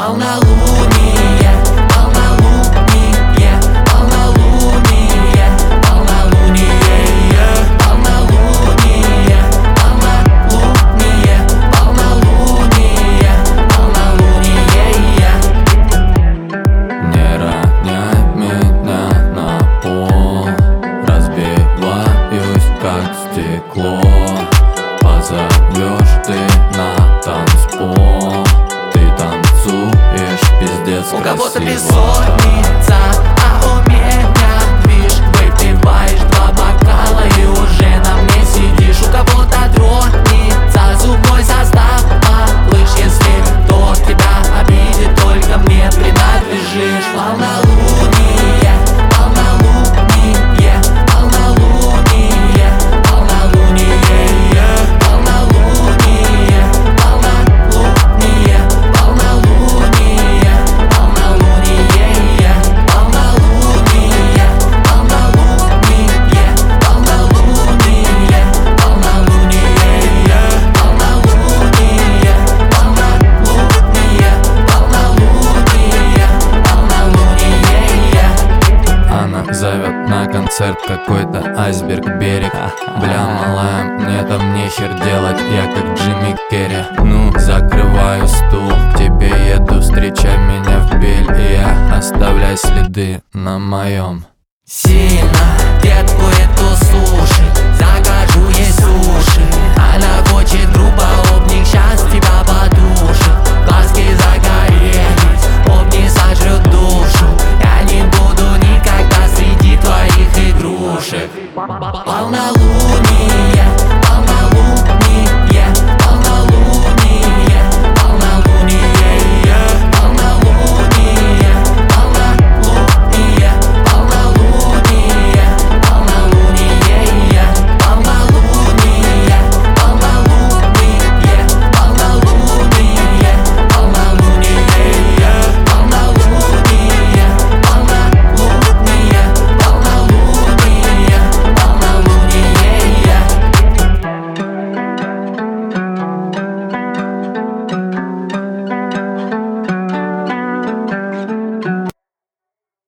полнолуние, полнолуние, полнолуние, полнолуние, полнолуние, полнолуние, полнолуние, полнолуние. Не роняй меня на пол, разбиваюсь как стекло. Позовешь ты на танцпол, ты танцуешь пиздец красиво. У кого-то бессонница, а у меня движ. Выпиваешь 2 бокала и уже на мне сидишь. У кого-то тронется зубной состав, малыш. Если кто тебя обидит, только мне принадлежишь. Полнолуние, полнолуние, полнолуние, полнолуние, полнолуние, полнолуние, полнолуние, полнолуние, полнолуние, полнолуние, полнолуние, полнолуние, полнолуние. Она зовет на концерт какой-то айсберг берег. Бля, малая, мне там нехер делать, я как Джимми Керри. Ну, закрываю стул, к тебе еду, встречай меня в бель. И я оставляй следы на моем. Сильно детку эту суши, закажу ей суши. Она хочет грубо об них, щас тебя подушит. Глазки